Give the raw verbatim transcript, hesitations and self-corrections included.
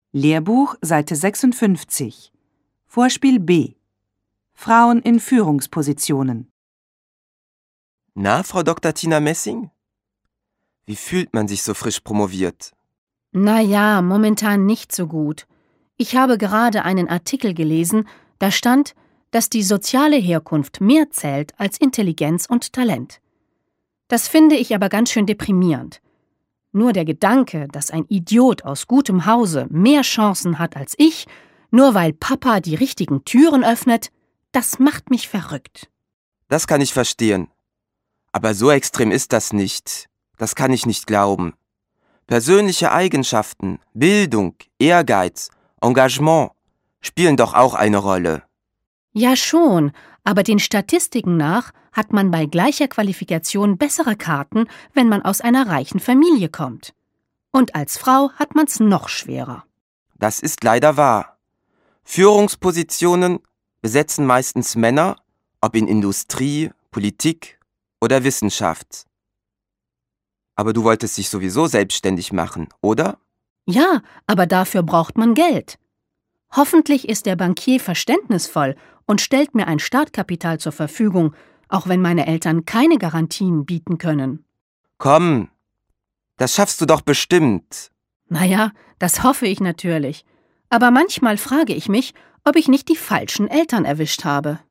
Lehrbuch, Seite sechsundfünfzig. Vorspiel B. Frauen in Führungspositionen. Na, Frau Doktor Tina Messing? Wie fühlt man sich so frisch promoviert? Na ja, momentan nicht so gut. Ich habe gerade einen Artikel gelesen, da stand, dass die soziale Herkunft mehr zählt als Intelligenz und Talent. Das finde ich aber ganz schön deprimierend. Nur der Gedanke, dass ein Idiot aus gutem Hause mehr Chancen hat als ich, nur weil Papa die richtigen Türen öffnet, das macht mich verrückt. Das kann ich verstehen. Aber so extrem ist das nicht. Das kann ich nicht glauben. Persönliche Eigenschaften, Bildung, Ehrgeiz, Engagement spielen doch auch eine Rolle. Ja schon, aber den Statistiken nach hat man bei gleicher Qualifikation bessere Karten, wenn man aus einer reichen Familie kommt. Und als Frau hat man's noch schwerer. Das ist leider wahr. Führungspositionen besetzen meistens Männer, ob in Industrie, Politik oder Wissenschaft. Aber du wolltest dich sowieso selbstständig machen, oder? Ja, aber dafür braucht man Geld. Hoffentlich ist der Bankier verständnisvoll und stellt mir ein Startkapital zur Verfügung, auch wenn meine Eltern keine Garantien bieten können. Komm, das schaffst du doch bestimmt. Naja, das hoffe ich natürlich. Aber manchmal frage ich mich, ob ich nicht die falschen Eltern erwischt habe.